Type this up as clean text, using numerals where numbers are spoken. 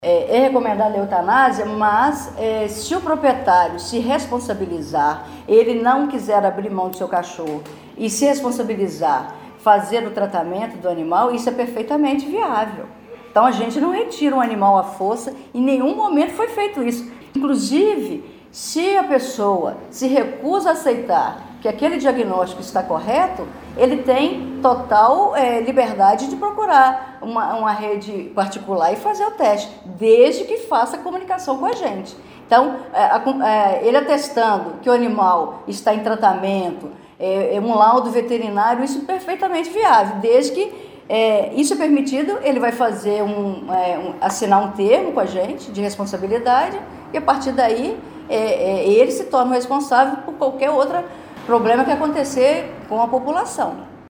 É recomendada a eutanásia, mas se o proprietário se responsabilizar, ele não quiser abrir mão do seu cachorro e se responsabilizar, fazer o tratamento do animal, isso é perfeitamente viável. Então a gente não retira um animal à força, em nenhum momento foi feito isso. Inclusive, se a pessoa se recusa a aceitar que aquele diagnóstico está correto, ele tem total liberdade de procurar uma rede particular e fazer o teste, desde que faça comunicação com a gente. Então, ele atestando que o animal está em tratamento, um laudo veterinário, isso é perfeitamente viável, desde que isso é permitido, ele vai fazer assinar um termo com a gente de responsabilidade e a partir daí ele se torna responsável por qualquer outro problema que acontecer com a população.